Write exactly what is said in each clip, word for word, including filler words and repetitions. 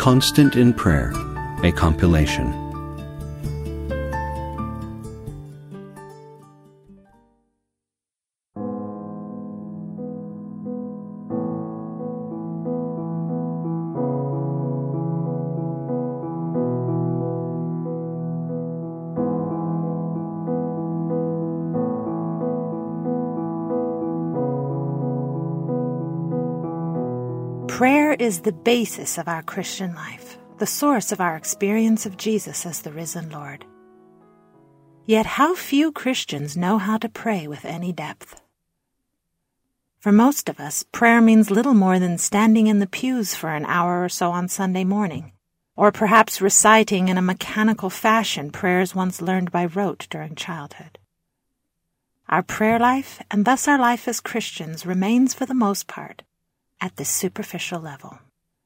Constant in Prayer, a compilation. Prayer is the basis of our Christian life, the source of our experience of Jesus as the risen Lord. Yet how few Christians know how to pray with any depth. For most of us, prayer means little more than standing in the pews for an hour or so on Sunday morning, or perhaps reciting in a mechanical fashion prayers once learned by rote during childhood. Our prayer life, and thus our life as Christians, remains for the most part at this superficial level.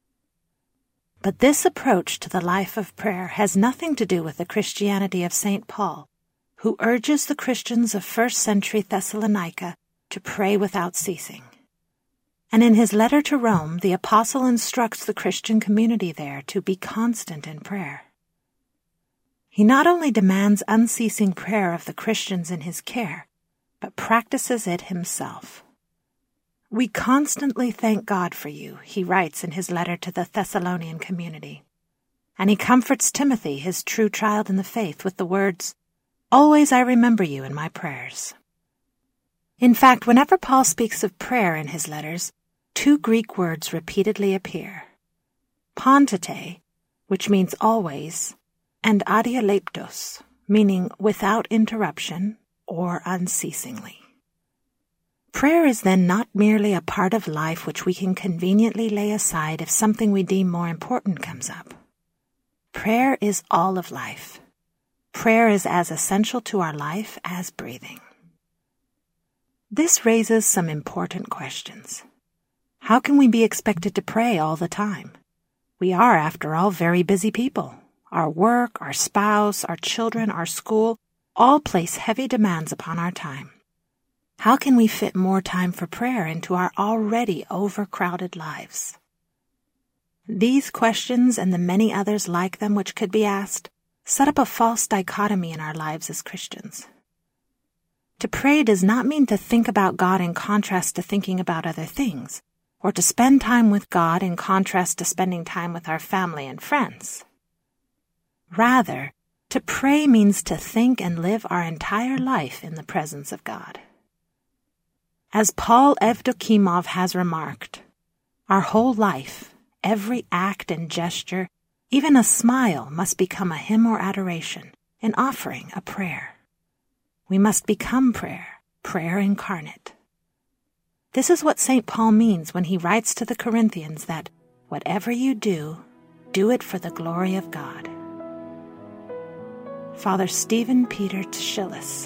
But this approach to the life of prayer has nothing to do with the Christianity of Saint Paul, who urges the Christians of first century Thessalonica to pray without ceasing. And in his letter to Rome, the apostle instructs the Christian community there to be constant in prayer. He not only demands unceasing prayer of the Christians in his care, but practices it himself. We constantly thank God for you, he writes in his letter to the Thessalonian community. And he comforts Timothy, his true child in the faith, with the words, "Always I remember you in my prayers." In fact, whenever Paul speaks of prayer in his letters, two Greek words repeatedly appear. Pantete, which means always, and adialeptos, meaning without interruption or unceasingly. Prayer is then not merely a part of life which we can conveniently lay aside if something we deem more important comes up. Prayer is all of life. Prayer is as essential to our life as breathing. This raises some important questions. How can we be expected to pray all the time? We are, after all, very busy people. Our work, our spouse, our children, our school, all place heavy demands upon our time. How can we fit more time for prayer into our already overcrowded lives? These questions and the many others like them which could be asked set up a false dichotomy in our lives as Christians. To pray does not mean to think about God in contrast to thinking about other things, or to spend time with God in contrast to spending time with our family and friends. Rather, to pray means to think and live our entire life in the presence of God. As Paul Evdokimov has remarked, our whole life, every act and gesture, even a smile must become a hymn or adoration, an offering, a prayer. We must become prayer, prayer incarnate. This is what Saint Paul means when he writes to the Corinthians that, whatever you do, do it for the glory of God. Father Stephen Peter Tschillis.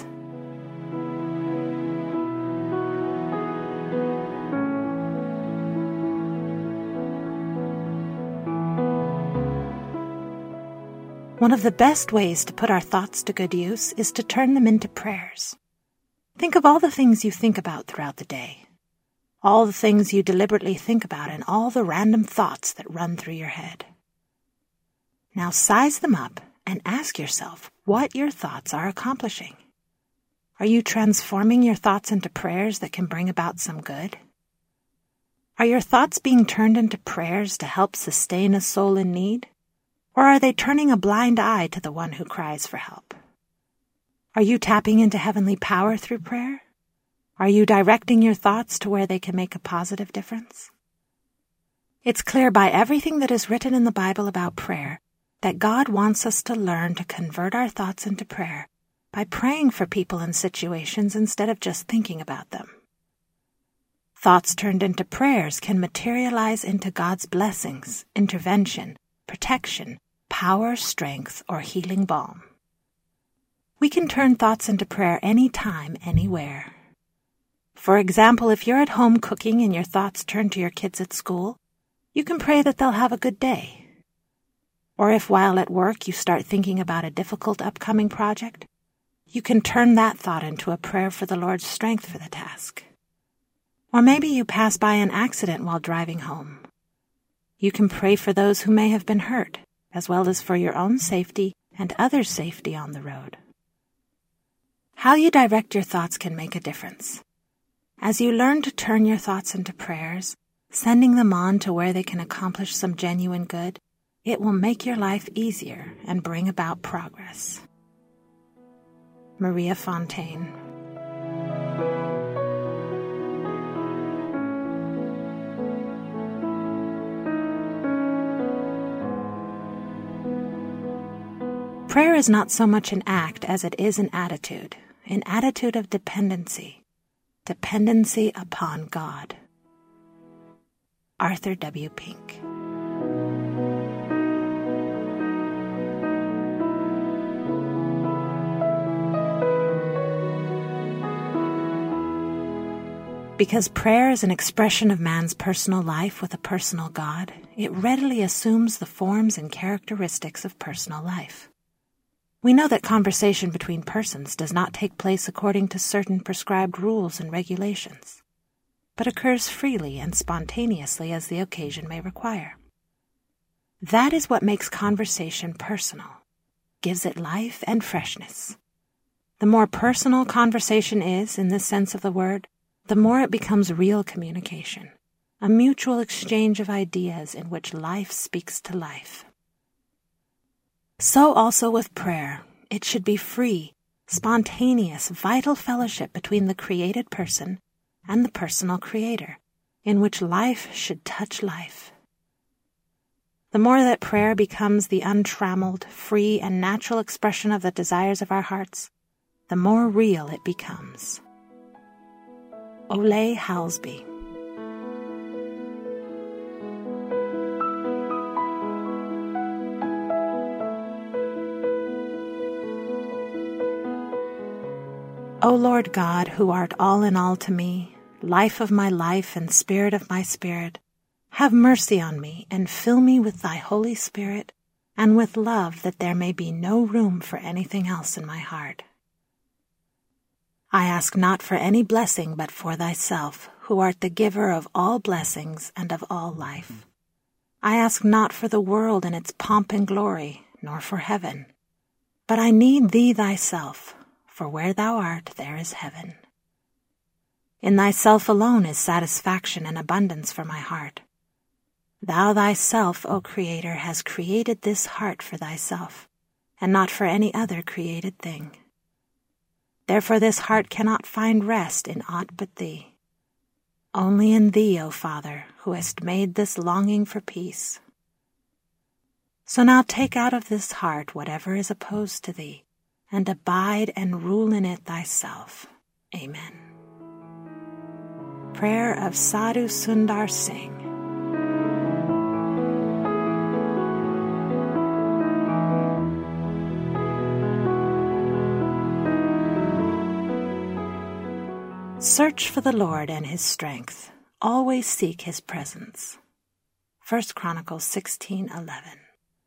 One of the best ways to put our thoughts to good use is to turn them into prayers. Think of all the things you think about throughout the day, all the things you deliberately think about, and all the random thoughts that run through your head. Now size them up and ask yourself what your thoughts are accomplishing. Are you transforming your thoughts into prayers that can bring about some good? Are your thoughts being turned into prayers to help sustain a soul in need? Or are they turning a blind eye to the one who cries for help? Are you tapping into heavenly power through prayer? Are you directing your thoughts to where they can make a positive difference? It's clear by everything that is written in the Bible about prayer that God wants us to learn to convert our thoughts into prayer by praying for people and situations instead of just thinking about them. Thoughts turned into prayers can materialize into God's blessings, intervention, protection, power, strength, or healing balm. We can turn thoughts into prayer anytime, anywhere. For example, if you're at home cooking and your thoughts turn to your kids at school, you can pray that they'll have a good day. Or if while at work you start thinking about a difficult upcoming project, you can turn that thought into a prayer for the Lord's strength for the task. Or maybe you pass by an accident while driving home. You can pray for those who may have been hurt, as well as for your own safety and others' safety on the road. How you direct your thoughts can make a difference. As you learn to turn your thoughts into prayers, sending them on to where they can accomplish some genuine good, it will make your life easier and bring about progress. Maria Fontaine. Prayer is not so much an act as it is an attitude, an attitude of dependency, dependency upon God. Arthur W. Pink. Because prayer is an expression of man's personal life with a personal God, it readily assumes the forms and characteristics of personal life. We know that conversation between persons does not take place according to certain prescribed rules and regulations, but occurs freely and spontaneously as the occasion may require. That is what makes conversation personal, gives it life and freshness. The more personal conversation is, in this sense of the word, the more it becomes real communication, a mutual exchange of ideas in which life speaks to life. So also with prayer, it should be free, spontaneous, vital fellowship between the created person and the personal creator, in which life should touch life. The more that prayer becomes the untrammeled, free, and natural expression of the desires of our hearts, the more real it becomes. Ole Halsby. O Lord God, who art all in all to me, life of my life and spirit of my spirit, have mercy on me and fill me with thy Holy Spirit and with love, that there may be no room for anything else in my heart. I ask not for any blessing but for thyself, who art the giver of all blessings and of all life. I ask not for the world and its pomp and glory, nor for heaven, but I need thee thyself, for where thou art there is heaven. In thyself alone is satisfaction and abundance for my heart. Thou thyself, O Creator, hast created this heart for thyself, and not for any other created thing. Therefore this heart cannot find rest in aught but thee. Only in thee, O Father, who hast made this longing for peace. So now take out of this heart whatever is opposed to thee, and abide and rule in it thyself. Amen. Prayer of Sadhu Sundar Singh. Search for the Lord and his strength. Always seek his presence. First Chronicles sixteen eleven.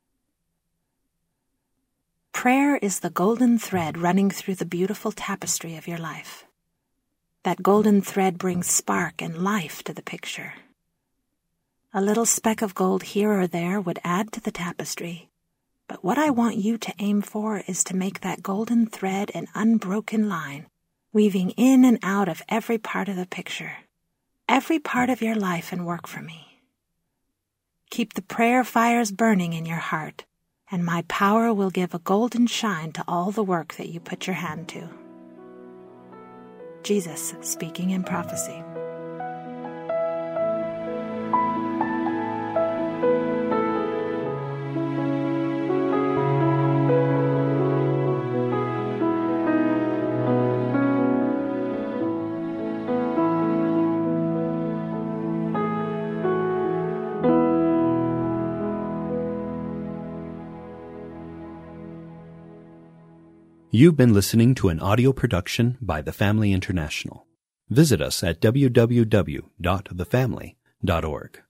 Prayer is the golden thread running through the beautiful tapestry of your life. That golden thread brings spark and life to the picture. A little speck of gold here or there would add to the tapestry, but what I want you to aim for is to make that golden thread an unbroken line, weaving in and out of every part of the picture, every part of your life and work for me. Keep the prayer fires burning in your heart, and my power will give a golden shine to all the work that you put your hand to. Jesus speaking in prophecy. You've been listening to an audio production by The Family International. Visit us at w w w dot the family dot org.